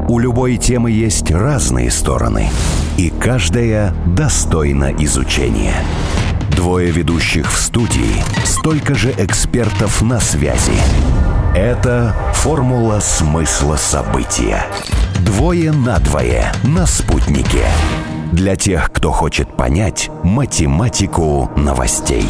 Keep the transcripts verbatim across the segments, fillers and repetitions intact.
У любой темы есть разные стороны, и каждая достойна изучения. Двое ведущих в студии, столько же экспертов на связи. Это «Формула смысла события». Двое на двое на «Спутнике». Для тех, кто хочет понять математику новостей.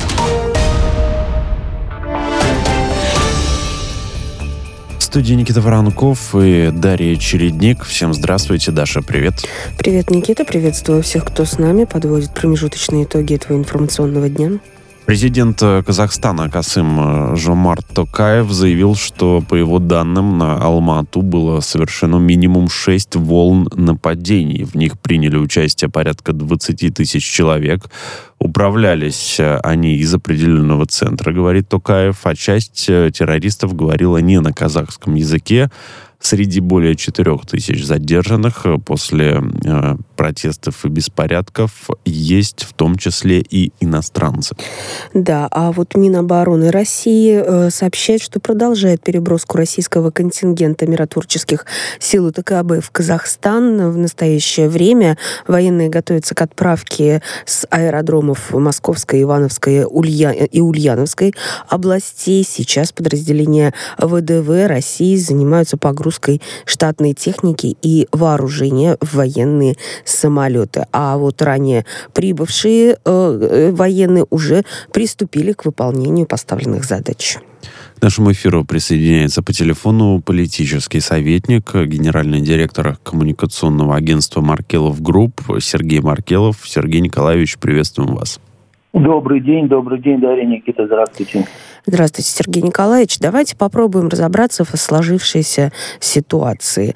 В студии Никита Воронков и Дарья Чередник. Всем здравствуйте. Даша, привет. Привет, Никита. Приветствую всех, кто с нами подводит промежуточные итоги этого информационного дня. Президент Казахстана Касым-Жомарт Токаев заявил, что, по его данным, на Алма-Ату было совершено минимум шесть волн нападений. В них приняли участие порядка двадцать тысяч человек. Управлялись они из определенного центра, говорит Токаев, а часть террористов говорила не на казахском языке. Среди более четырех тысяч задержанных после э, протестов и беспорядков есть в том числе и иностранцы. Да, а вот Минобороны России э, сообщает, что продолжает переброску российского контингента миротворческих сил ТКБ в Казахстан. В настоящее время военные готовятся к отправке с аэродромов Московской, Ивановской Улья... и Ульяновской областей. Сейчас подразделения ВДВ России занимаются погрузкой штатной техники и вооружения в военные самолеты. А вот ранее прибывшие э, военные уже приступили к выполнению поставленных задач. К нашему эфиру присоединяется по телефону политический советник, генеральный директор коммуникационного агентства «Маркелов Групп» Сергей Маркелов. Сергей Николаевич, приветствуем вас. Добрый день, добрый день, Дарья, Никита, здравствуйте. Здравствуйте, Сергей Николаевич. Давайте попробуем разобраться в сложившейся ситуации.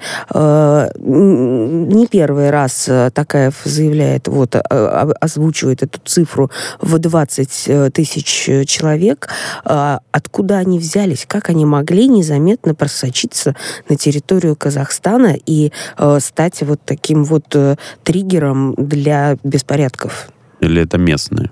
Не первый раз Токаев заявляет, вот, озвучивает эту цифру в двадцать тысяч человек. Откуда они взялись? Как они могли незаметно просочиться на территорию Казахстана и стать вот таким вот триггером для беспорядков? Или это местные?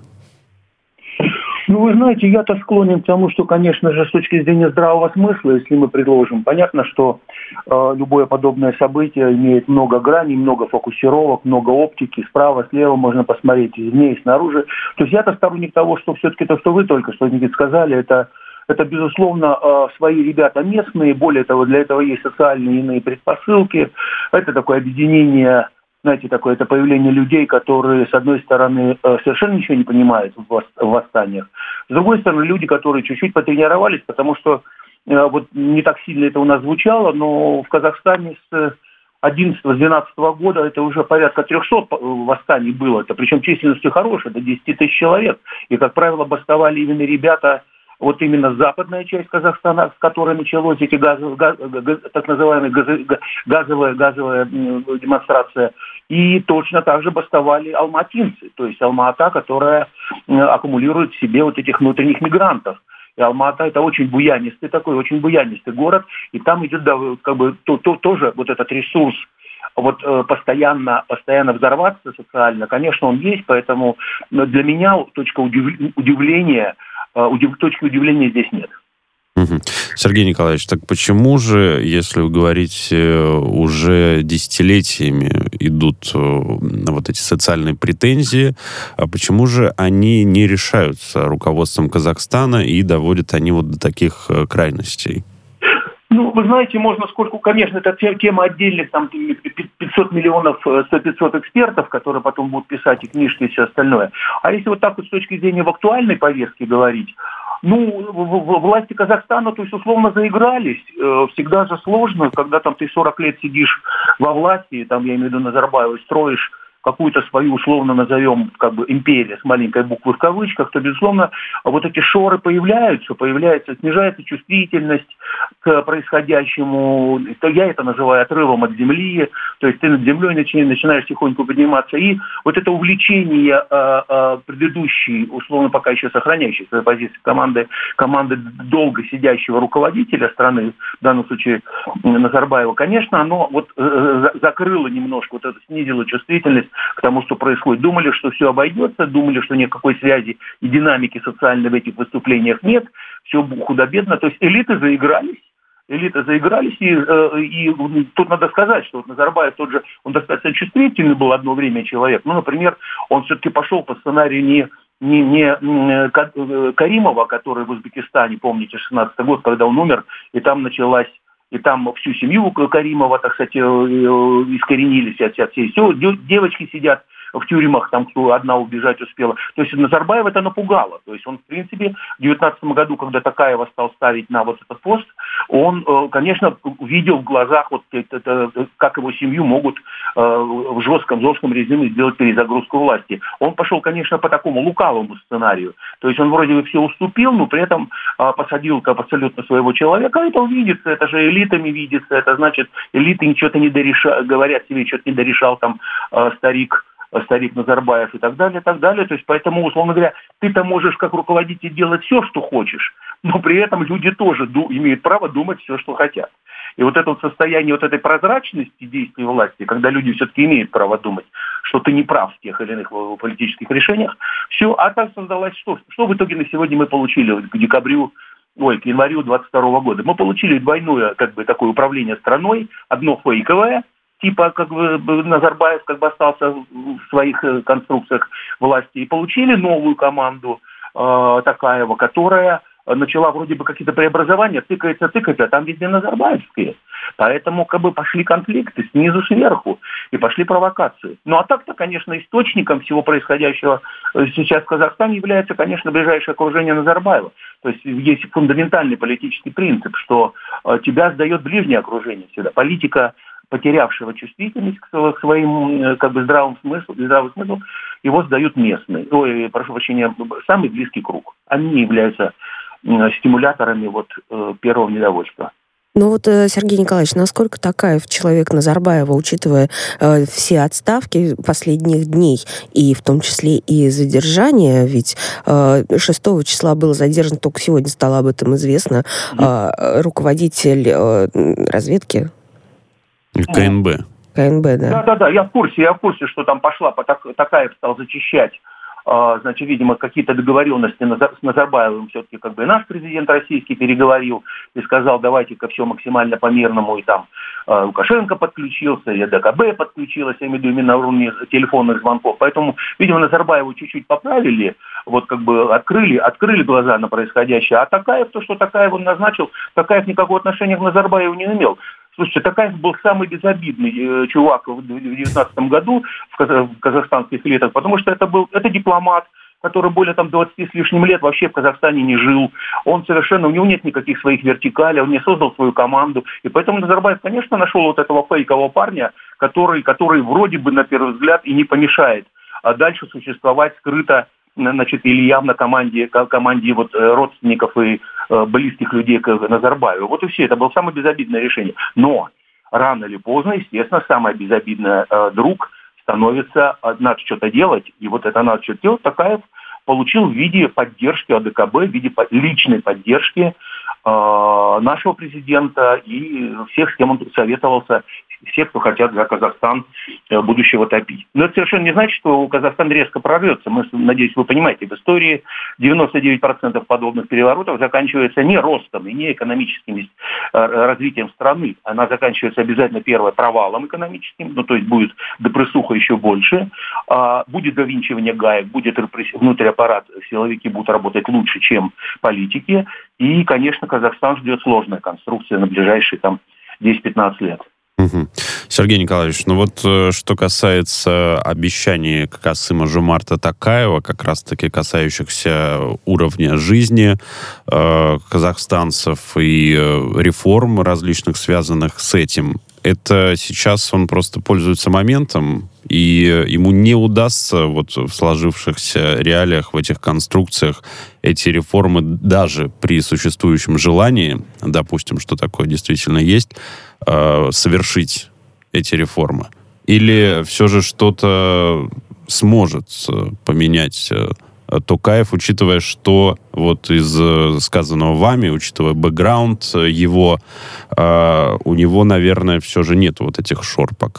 Ну, вы знаете, я-то склонен к тому, что, конечно же, с точки зрения здравого смысла, если мы предложим, понятно, что э, любое подобное событие имеет много граней, много фокусировок, много оптики, справа, слева можно посмотреть, извне и снаружи. То есть я-то сторонник того, что все-таки то, что вы только что, Никита, сказали, это, это безусловно, э, свои ребята местные, более того, для этого есть социальные и иные предпосылки, это такое объединение. Знаете, такое это появление людей, которые, с одной стороны, совершенно ничего не понимают в восстаниях. С другой стороны, люди, которые чуть-чуть потренировались, потому что вот не так сильно это у нас звучало, но в Казахстане с одиннадцатого-двенадцатого года это уже порядка трехсот восстаний было. Это, причем численностью хорошей, до десять тысяч человек. И, как правило, бастовали именно ребята, вот именно западная часть Казахстана, с которой началась эти газовые, газ, газ, так называемая газовая, газовая, газовая демонстрация. И точно так же бастовали алматинцы, то есть Алма-Ата, которая аккумулирует в себе вот этих внутренних мигрантов. И Алма-Ата — это очень буянистый такой, очень буянистый город, и там идет, да, как бы то, то, тоже вот этот ресурс вот постоянно, постоянно взорваться социально, конечно, он есть, поэтому для меня точка удивления, удив, точки удивления здесь нет. Угу. Сергей Николаевич, так почему же, если вы говорите, уже десятилетиями идут вот эти социальные претензии, а почему же они не решаются руководством Казахстана и доводят они вот до таких крайностей? Ну, вы знаете, можно сколько... Конечно, это тема отдельных, там, пятьсот миллионов, сто-пятьсот экспертов, которые потом будут писать и книжки, и все остальное. А если вот так вот с точки зрения в актуальной повестке говорить, ну, власти Казахстана, то есть, условно, заигрались. Всегда же сложно, когда там ты сорок лет сидишь во власти, там, я имею в виду Назарбаева, строишь какую-то свою, условно назовем, как бы империя с маленькой буквы в кавычках, то, безусловно, вот эти шоры появляются, появляется, снижается чувствительность к происходящему, то я это называю отрывом от земли, то есть ты над землей начинаешь, начинаешь тихонько подниматься, и вот это увлечение а, а, предыдущей, условно пока еще сохраняющей свою позицию команды, команды долго сидящего руководителя страны, в данном случае Назарбаева, конечно, оно вот э, закрыло немножко, вот это снизило чувствительность к тому, что происходит. Думали, что все обойдется, думали, что никакой связи и динамики социальной в этих выступлениях нет, все худо-бедно. То есть элиты заигрались, элиты заигрались, и, и тут надо сказать, что вот Назарбаев тот же, он достаточно чувствительный был одно время человек. Ну, например, он все-таки пошел по сценарию не Не, не Каримова, который в Узбекистане, помните, шестнадцатый год, когда он умер, и там началась, и там всю семью Каримова, так сказать, искоренились от, от всей. Все, девочки сидят в тюрьмах, там одна убежать успела. То есть Назарбаева это напугало. То есть он, в принципе, в девятнадцатом году, когда Токаева стал ставить на вот этот пост, он, конечно, видел в глазах, вот это, это, как его семью могут в жестком, жестком режиме сделать перезагрузку власти. Он пошел, конечно, по такому лукавому сценарию. То есть он вроде бы все уступил, но при этом посадил абсолютно своего человека. А это видится, это же элитами видится. Это значит, элиты ничего-то не дорешают, говорят себе, что-то не дорешал там старик, старик Назарбаев и так далее, и так далее. То есть, поэтому, условно говоря, ты-то можешь как руководитель делать все, что хочешь, но при этом люди тоже ду- имеют право думать все, что хотят. И вот это вот состояние вот этой прозрачности действий власти, когда люди все-таки имеют право думать, что ты не прав в тех или иных политических решениях, все, а так создалось что? Что в итоге на сегодня мы получили к декабрю, ой, к январю двадцать второго года? Мы получили двойное, как бы, такое управление страной, одно фейковое, типа как бы Назарбаев как бы остался в своих конструкциях власти, и получили новую команду э, Токаева, которая начала вроде бы какие-то преобразования, тыкается, тыкается, а там везде назарбаевские. Поэтому как бы пошли конфликты снизу сверху и пошли провокации. Ну а так-то, конечно, источником всего происходящего сейчас в Казахстане является, конечно, ближайшее окружение Назарбаева. То есть есть фундаментальный политический принцип, что тебя сдает ближнее окружение всегда. Политика, потерявшего чувствительность к своим как бы здравым смыслу, здравый смысл, его сдают местные. Ой, прошу прощения, самый близкий круг. Они не являются стимуляторами вот первого недовольства. Ну вот, Сергей Николаевич, насколько Токаев человек Назарбаева, учитывая э, все отставки последних дней, и в том числе и задержание, ведь э, шестого числа был задержан, только сегодня стало об этом известно, э, руководитель э, разведки? КНБ. КНБ, да. Да-да-да, я в курсе, я в курсе, что там пошла, Токаев стал зачищать, значит, видимо, какие-то договоренности с Назарбаевым все-таки как бы наш президент российский переговорил и сказал, давайте-ка все максимально по-мирному, и там Лукашенко подключился, и ДКБ подключилась, я имею в виду именно на уровне телефонных звонков. Поэтому, видимо, Назарбаеву чуть-чуть поправили, вот как бы открыли, открыли глаза на происходящее. А Токаев, то, что Токаев он назначил, Токаев никакого отношения к Назарбаеву не имел. Слушайте, Токаев был самый безобидный э, чувак в две тысячи девятнадцатом году в, каз- в казахстанских элитах, потому что это был это дипломат, который более там двадцати с лишним лет вообще в Казахстане не жил. Он совершенно, у него нет никаких своих вертикалей, он не создал свою команду. И поэтому Назарбаев, конечно, нашел вот этого фейкового парня, который, который вроде бы на первый взгляд и не помешает, а дальше существовать скрыто, значит, или явно команде, команде вот родственников и э, близких людей к Назарбаеву. Вот и все. Это было самое безобидное решение. Но рано или поздно, естественно, самое безобидное э, друг становится, э, надо что-то делать. И вот это надо что-то делать. Токаев получил в виде поддержки АДКБ, в виде личной поддержки э, нашего президента и всех, с кем он советовался, все, кто хотят за Казахстан будущего топить. Но это совершенно не значит, что Казахстан резко прорвется. Мы, надеюсь, вы понимаете, в истории девяносто девять процентов подобных переворотов заканчивается не ростом и не экономическим развитием страны. Она заканчивается обязательно, первое, провалом экономическим, ну то есть будет депрессуха еще больше, а будет завинчивание гаек, будет внутренний аппарат, силовики будут работать лучше, чем политики. И, конечно, Казахстан ждет сложная конструкция на ближайшие там десять-пятнадцать лет. Угу. Сергей Николаевич, ну вот что касается обещаний Касыма-Жомарта Токаева, как раз-таки касающихся уровня жизни э, казахстанцев и э, реформ различных, связанных с этим, это сейчас он просто пользуется моментом, и ему не удастся вот в сложившихся реалиях, в этих конструкциях эти реформы даже при существующем желании, допустим, что такое действительно есть, э, совершить эти реформы? Или все же что-то сможет поменять Токаев, учитывая, что вот из сказанного вами, учитывая бэкграунд его, э, у него, наверное, все же нет вот этих шор пока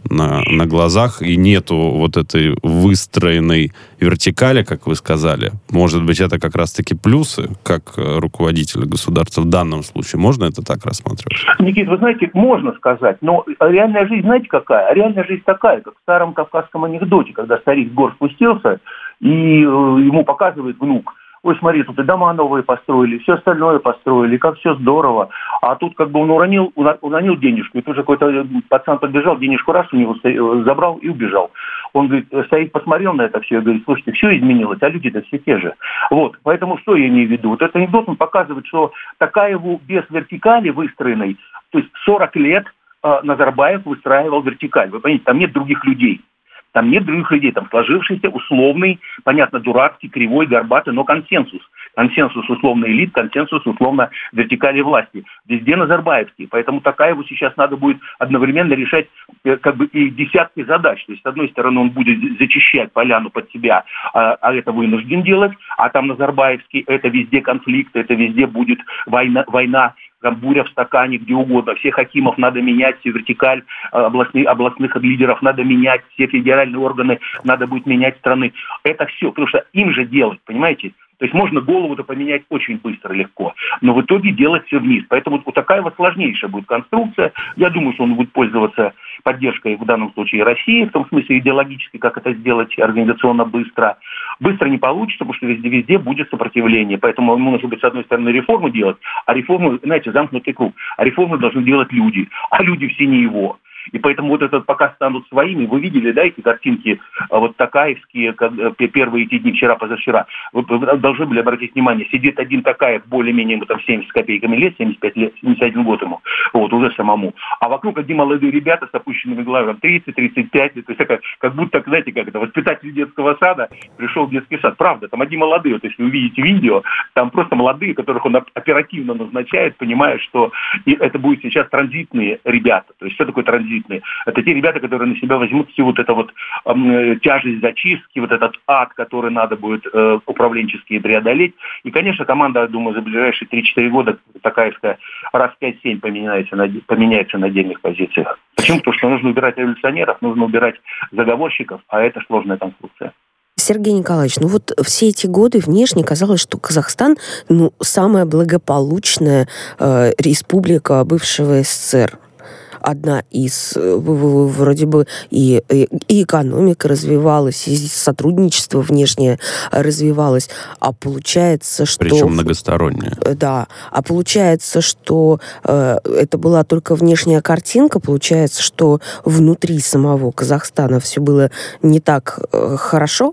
на, на глазах, и нету вот этой выстроенной вертикали, как вы сказали. Может быть, это как раз-таки плюсы, как руководителя государства в данном случае. Можно это так рассматривать? Никит, вы знаете, можно сказать, но реальная жизнь, знаете, какая? Реальная жизнь такая, как в старом кавказском анекдоте, когда старик с гор спустился, и ему показывает внук: ой, смотри, тут и дома новые построили, все остальное построили, как все здорово. А тут как бы он уронил, уронил денежку, и тут же какой-то пацан подбежал, денежку раз у него забрал и убежал. Он, говорит, стоит, посмотрел на это все и говорит: слушайте, все изменилось, а люди-то все те же. Вот, поэтому что я имею в виду? Вот этот анекдот, он показывает, что Токаеву без вертикали выстроенной, то есть сорок лет э, Назарбаев выстраивал вертикаль. Вы понимаете, там нет других людей. Там нет других людей, там сложившийся условный, понятно, дурацкий, кривой, горбатый, но консенсус. Консенсус условно элит, консенсус условно вертикали власти. Везде назарбаевский. Поэтому Токаеву сейчас надо будет одновременно решать как бы и десятки задач. То есть, с одной стороны, он будет зачищать поляну под себя, а, а это вынужден делать, а там назарбаевский, это везде конфликт, это везде будет война, война. Там буря в стакане, где угодно. Всех хакимов надо менять, всю вертикаль областных, областных лидеров надо менять, все федеральные органы надо будет менять страны. Это все, потому что им же делать, понимаете? То есть можно голову-то поменять очень быстро, легко, но в итоге делать все вниз. Поэтому вот такая вот сложнейшая будет конструкция. Я думаю, что он будет пользоваться поддержкой в данном случае России, в том смысле идеологически, как это сделать организационно быстро. Быстро не получится, потому что везде-везде будет сопротивление. Поэтому ему нужно быть, с одной стороны, реформу делать, а реформу, знаете, замкнутый круг. А реформу должны делать люди, а люди все не его. И поэтому вот это пока станут своими. Вы видели, да, эти картинки, вот токаевские, как, первые эти дни, вчера, позавчера. Вы, вы должны были обратить внимание, сидит один Токаев, более-менее там семьдесят с копейками лет, семьдесят пять лет, семьдесят один год ему, вот, уже самому. А вокруг одни молодые ребята с опущенными глазами, тридцать тридцать пять, то есть как, как будто, знаете, как это, воспитатель детского сада пришел в детский сад. Правда, там одни молодые, вот если вы увидите видео, там просто молодые, которых он оперативно назначает, понимая, что это будут сейчас транзитные ребята. То есть что такое транзит? Это те ребята, которые на себя возьмут всю вот эту вот э, тяжесть зачистки, вот этот ад, который надо будет э, управленчески преодолеть. И, конечно, команда, я думаю, за ближайшие три-четыре года Токаевская раз пять-семь поменяется на, поменяется на отдельных позициях. Почему? Потому что нужно убирать революционеров, нужно убирать заговорщиков, а это сложная конструкция. Сергей Николаевич, ну вот все эти годы внешне казалось, что Казахстан, ну, самая благополучная э, республика бывшего СССР. Одна из, вроде бы, и, и экономика развивалась, и сотрудничество внешнее развивалось, а получается, что... Причем многостороннее. Да, а получается, что э, это была только внешняя картинка, получается, что внутри самого Казахстана все было не так э, хорошо?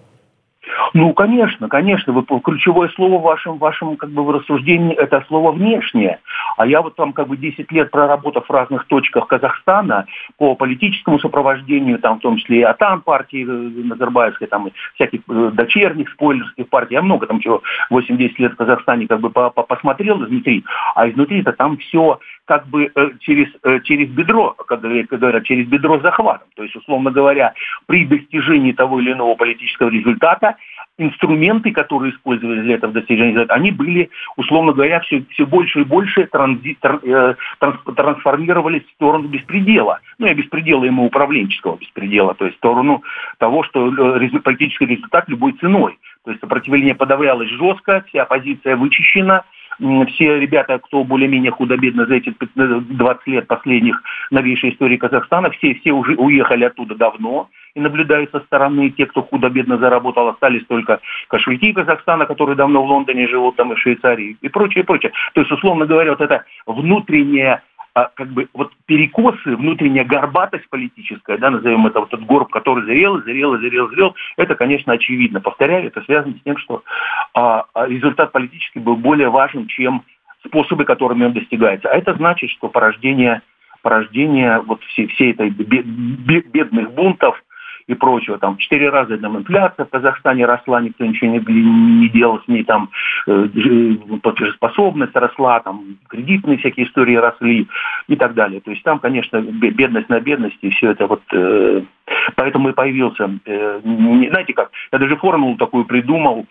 Ну, конечно, конечно. Вы, ключевое слово в вашем, вашем как бы, в рассуждении – это слово «внешнее». А я вот там как бы десять лет проработав в разных точках Казахстана по политическому сопровождению, там в том числе и АТАМ партии Назарбаевской, там и всяких дочерних спойлерских партий, я много там чего восемь-десять лет в Казахстане как бы посмотрел изнутри, а изнутри-то там все как бы через, через бедро, как говорят, через бедро захватом. То есть, условно говоря, при достижении того или иного политического результата инструменты, которые использовались для этого достижения результата, они были, условно говоря, все, все больше и больше транзи, транс, трансформировались в сторону беспредела. Ну, я беспредела ему управленческого беспредела, то есть в сторону того, что политический результат любой ценой. То есть сопротивление подавлялось жестко, вся оппозиция вычищена. Все ребята, кто более-менее худо-бедно за эти двадцать лет последних новейшей истории Казахстана, все, все уже уехали оттуда давно и наблюдают со стороны. Те, кто худо-бедно заработал, остались только кошельки Казахстана, которые давно в Лондоне живут, там и в Швейцарии, и прочее, и прочее. То есть, условно говоря, вот это внутреннее, как бы, вот перекосы, внутренняя горбатость политическая, да, назовем это вот этот горб, который зрел, зрел, зрел, зрел, это, конечно, очевидно. Повторяю, это связано с тем, что а, результат политический был более важен, чем способы, которыми он достигается. А это значит, что порождение, порождение вот всей, всей этой бедных бунтов и прочего. Там четыре раза там инфляция в Казахстане росла, никто ничего не, не делал с ней, там э, платежеспособность росла, там кредитные всякие истории росли и так далее. То есть там, конечно, бедность на бедности, и все это вот... Э, поэтому и появился... Э, не, знаете как, я даже формулу такую придумал,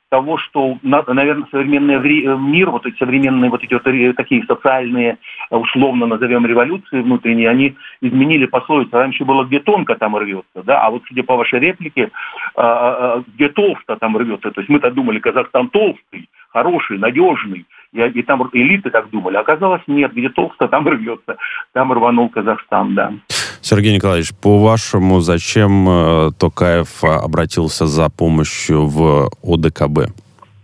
того, что, наверное, современный мир, вот эти современные вот эти вот такие социальные, условно назовем, революции внутренние, они изменили пословицу. Раньше было «где тонко, там рвется», да, а вот, судя по вашей реплике, «где толсто, там рвется». То есть мы-то думали, Казахстан толстый, хороший, надежный, и, и там элиты так думали. Оказалось, нет, где толсто, там рвется, там рванул Казахстан, да. Сергей Николаевич, по-вашему, зачем э, Токаев обратился за помощью в О Дэ Ка Бэ?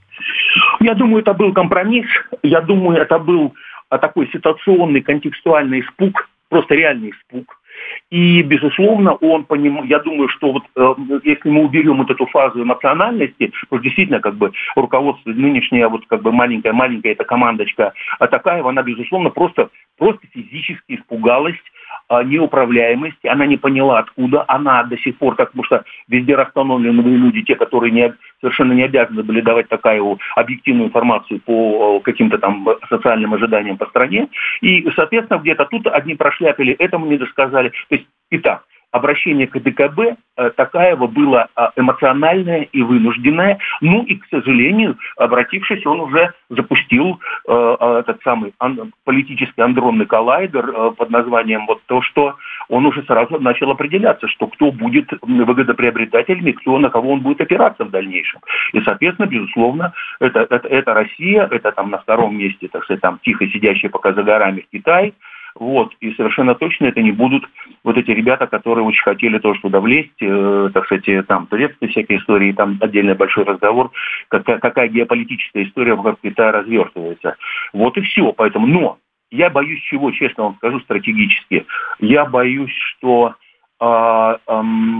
Я думаю, это был компромисс. Я думаю, это был а, такой ситуационный, контекстуальный испуг, просто реальный испуг. И, безусловно, он понимал, я думаю, что вот э, если мы уберем вот эту фазу эмоциональности, то действительно, как бы, руководство нынешняя, вот как бы маленькая-маленькая эта командочка Атакаева, она, безусловно, просто, просто физически испугалась неуправляемости, она не поняла, откуда, она до сих пор, потому что везде расстановленные люди, те, которые не, совершенно не обязаны были давать такую объективную информацию по каким-то там социальным ожиданиям по стране, и, соответственно, где-то тут одни прошляпили, этому не досказали. То есть, итак, обращение к О Дэ Ка Бэ Токаева было эмоциональное и вынужденное. Ну и, к сожалению, обратившись, он уже запустил э, этот самый ан- политический андронный коллайдер э, под названием вот то, что он уже сразу начал определяться, что кто будет выгодоприобретателями, кто, на кого он будет опираться в дальнейшем. И, соответственно, безусловно, это, это, это Россия, это там на втором месте, так сказать, там тихо сидящие пока за горами Китай. Вот, и совершенно точно это не будут вот эти ребята, которые очень хотели тоже туда влезть, э, так сказать, там турецкие всякие истории, там отдельный большой разговор, какая, какая геополитическая история вокруг Китая развертывается. Вот и все, поэтому, но я боюсь чего, честно вам скажу, стратегически. Я боюсь, что, э, э,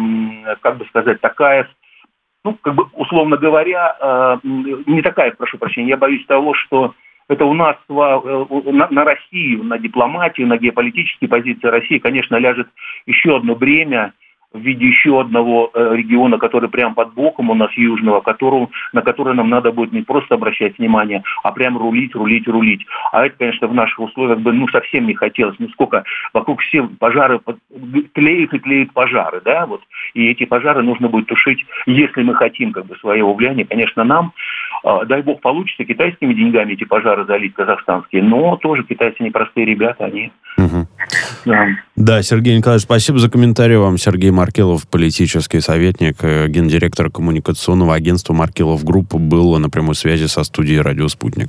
как бы сказать, Токаев, ну, как бы, условно говоря, э, не Токаев, прошу прощения, я боюсь того, что это у нас на, на Россию, на дипломатию, на геополитические позиции России, конечно, ляжет еще одно бремя в виде еще одного э, региона, который прямо под боком у нас южного, которого, на который нам надо будет не просто обращать внимание, а прям рулить, рулить, рулить. А это, конечно, в наших условиях бы ну, совсем не хотелось. Ну сколько вокруг все пожары, тлеют и тлеют пожары, да, вот. И эти пожары нужно будет тушить, если мы хотим как бы своего влияния, конечно, нам. Э, дай бог получится китайскими деньгами эти пожары залить казахстанские, но тоже китайцы непростые ребята, они... Угу. Да. Да, Сергей Николаевич, спасибо за комментарий вам. Сергей Маркелов, политический советник, гендиректор коммуникационного агентства Маркелов Групп, был на прямой связи со студией «Радио Спутник».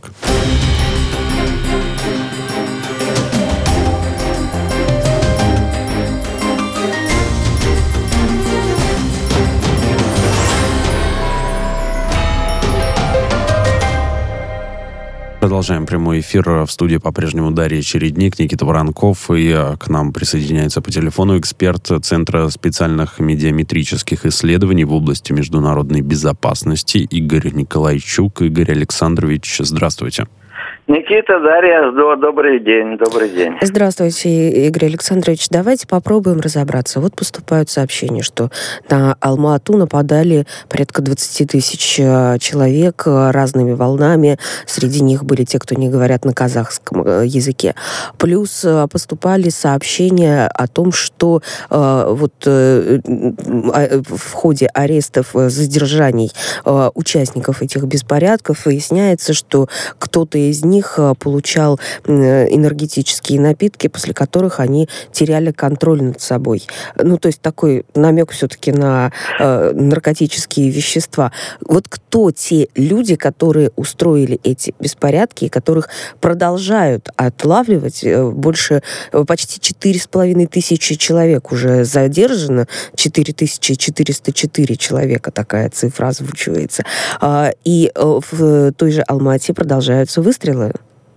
Продолжаем прямой эфир. В студии по-прежнему Дарья Чередник, Никита Воронков. И к нам присоединяется по телефону эксперт Центра специальных медиаметрических исследований в области международной безопасности Игорь Николайчук. Игорь Александрович, здравствуйте. Никита, Дарья, добрый день, добрый день. Здравствуйте, Игорь Александрович. Давайте попробуем разобраться. Вот поступают сообщения, что на Алма-Ату нападали порядка двадцать тысяч человек разными волнами. Среди них были те, кто не говорят на казахском языке. Плюс поступали сообщения о том, что э, вот э, в ходе арестов, задержаний э, участников этих беспорядков выясняется, что кто-то из них получал энергетические напитки, после которых они теряли контроль над собой. Ну, то есть такой намек все-таки на э, наркотические вещества. Вот кто те люди, которые устроили эти беспорядки, и которых продолжают отлавливать? Больше, почти четыре с половиной тысячи человек уже задержано, четыре тысячи четыреста четыре человека, такая цифра озвучивается. И в той же Алма-Ате продолжаются выстрелы.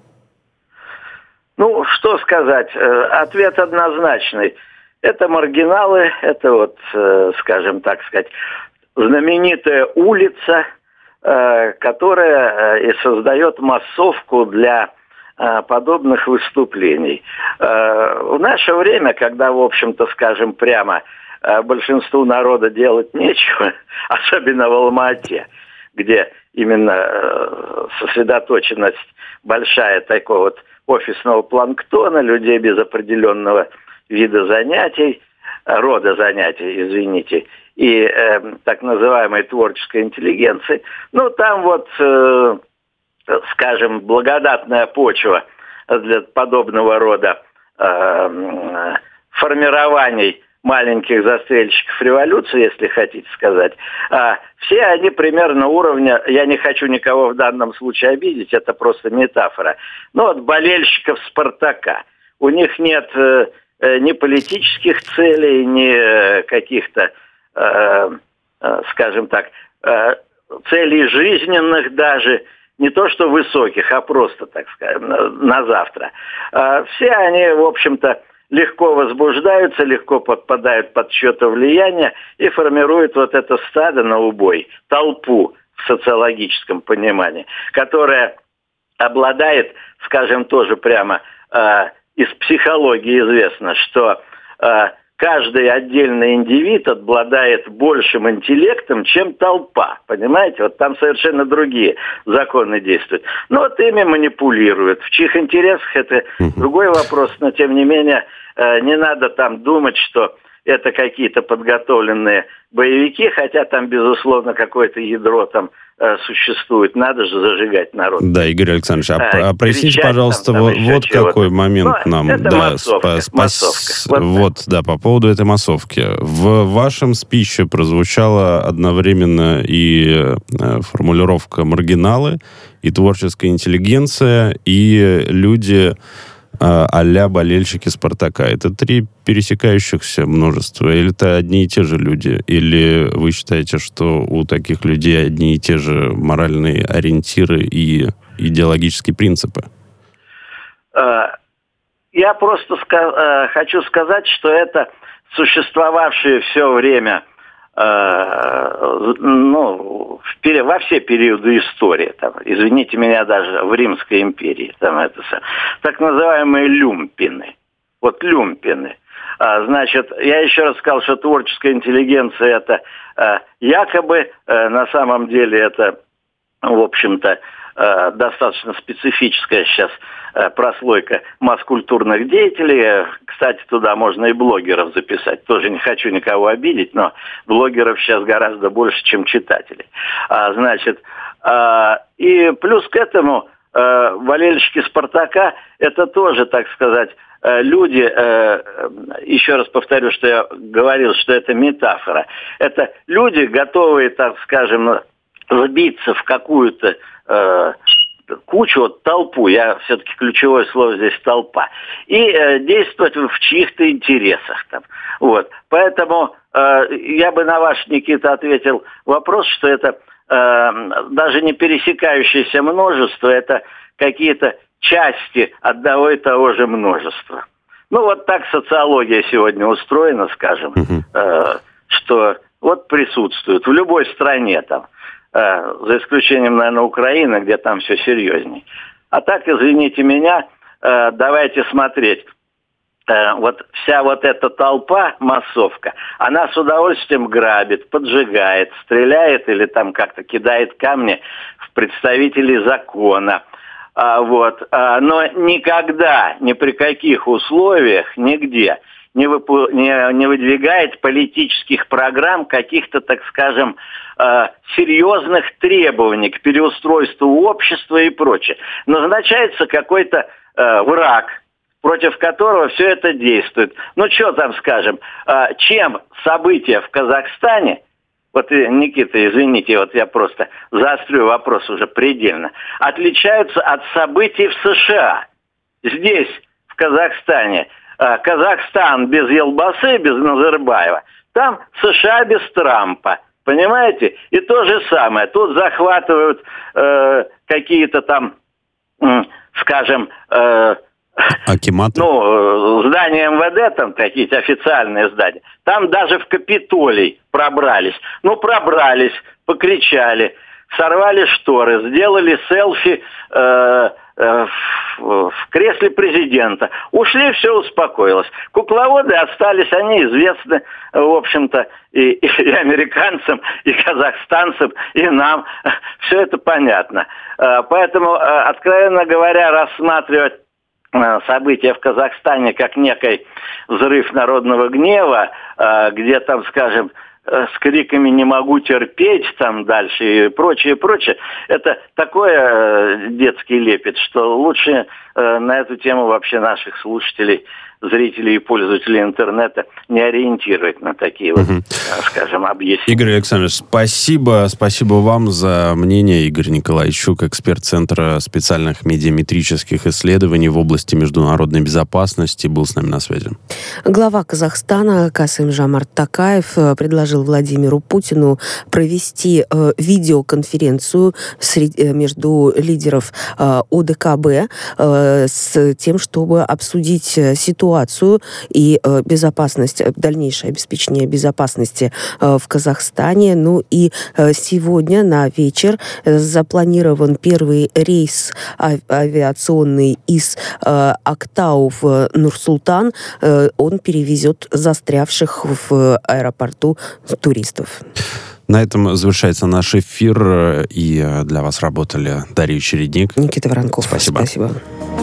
Ну, что сказать, ответ однозначный. Это маргиналы, это вот, скажем так сказать, знаменитая улица, которая и создает массовку для подобных выступлений. В наше время, когда, в общем-то, скажем прямо, большинству народа делать нечего, особенно в Алма-Ате, где именно сосредоточенность большая такого вот офисного планктона, людей без определенного вида занятий, рода занятий, извините, и э, так называемой творческой интеллигенции, ну, там вот, э, скажем, благодатная почва для подобного рода э, формирований маленьких застрельщиков революции, если хотите сказать, а, все они примерно уровня, я не хочу никого в данном случае обидеть, это просто метафора, но вот болельщиков «Спартака». У них нет э, ни политических целей, ни э, каких-то, э, э, скажем так, э, целей жизненных даже, не то что высоких, а просто, так скажем, на, на завтра. Э, все они, в общем-то, легко возбуждаются, легко подпадают под чье-то влияние и формируют вот это стадо на убой, толпу в социологическом понимании, которая обладает, скажем, тоже прямо э, из психологии известно, что э, каждый отдельный индивид обладает большим интеллектом, чем толпа, понимаете? Вот там совершенно другие законы действуют. Но вот ими манипулируют. В чьих интересах это другой вопрос, но тем не менее э, не надо там думать, что это какие-то подготовленные боевики, хотя там, безусловно, какое-то ядро там э, существует. Надо же зажигать народ. Да, Игорь Александрович, а, а, а проясните, кричать, пожалуйста, там, вот, там вот какой момент Но нам... это да, массовка, спа- массовка. Вот, Вот, вот да, по поводу этой массовки. В вашем спиче прозвучала одновременно и э, формулировка «маргиналы», и творческая интеллигенция, и люди... а-ля болельщики «Спартака». Это три пересекающихся множества? Или это одни и те же люди? Или вы считаете, что у таких людей одни и те же моральные ориентиры и идеологические принципы? Я просто ска- хочу сказать, что это существовавшие все время ну, во все периоды истории, там, извините меня, даже в Римской империи, там это так называемые люмпины. Вот люмпины. А, значит, я еще раз сказал, что творческая интеллигенция это а, якобы, а, на самом деле это, в общем-то, а, достаточно специфическая сейчас а, прослойка масс-культурных деятелей. Кстати, туда можно и блогеров записать. Тоже не хочу никого обидеть, но блогеров сейчас гораздо больше, чем читателей. А, значит, а, и плюс к этому а, болельщики «Спартака» это тоже, так сказать, люди, еще раз повторю, что я говорил, что это метафора. Это люди, готовые, так скажем, сбиться в какую-то кучу, вот, толпу, я все-таки ключевое слово здесь толпа, и э, действовать в чьих-то интересах. Там. Вот. Поэтому э, я бы на ваш, Никита, ответил вопрос, что это э, даже не пересекающееся множество, это какие-то части одного и того же множества. Ну, вот так социология сегодня устроена, скажем, э, что вот присутствует в любой стране там, за исключением, наверное, Украины, где там все серьезней. А так, извините меня, давайте смотреть. Вот вся вот эта толпа, массовка, она с удовольствием грабит, поджигает, стреляет или там как-то кидает камни в представителей закона. Вот. Но никогда, ни при каких условиях, нигде не, выпу- не, не выдвигает политических программ, каких-то, так скажем, э, серьезных требований к переустройству общества и прочее. Назначается какой-то э, враг, против которого все это действует. Ну, что там скажем, э, чем события в Казахстане, вот, Никита, извините, вот я просто заострю вопрос уже предельно, отличаются от событий в США. Здесь, в Казахстане, Казахстан без Елбасы, без Назарбаева, там США без Трампа, понимаете? И то же самое, тут захватывают э, какие-то там, э, скажем, э, Акиматы? Ну, здания эм вэ дэ, там какие-то официальные здания, там даже в Капитолий пробрались. Ну, пробрались, покричали, сорвали шторы, сделали селфи э, э, в, в кресле президента. Ушли, все успокоилось. Кукловоды остались, они известны, в общем-то, и, и, и американцам, и казахстанцам, и нам. Все это понятно. Э, поэтому, э, откровенно говоря, рассматривать события в Казахстане как некий взрыв народного гнева, где там, скажем, с криками «не могу терпеть» там дальше и прочее, прочее. Это такое детский лепет, что лучше на эту тему вообще наших слушателей, зрителей и пользователей интернета не ориентировать на такие вот, угу. скажем, объяснения. Игорь Александрович, спасибо. Спасибо вам за мнение. Игорь Николайчук, эксперт Центра специальных медиаметрических исследований в области международной безопасности, был с нами на связи. Глава Казахстана Касым-Жомарт Токаев предложил Владимиру Путину провести э, видеоконференцию среди, между лидеров э, ОДКБ э, с тем, чтобы обсудить ситуацию и э, безопасность, дальнейшее обеспечение безопасности э, в Казахстане. Ну и э, сегодня на вечер э, запланирован первый рейс ав- авиационный из э, Актау в Нур-Султан. Э, он перевезет застрявших в аэропорту туристов. На этом завершается наш эфир. И для вас работали Дарья Чередник. Никита Воронков. Спасибо. Спасибо.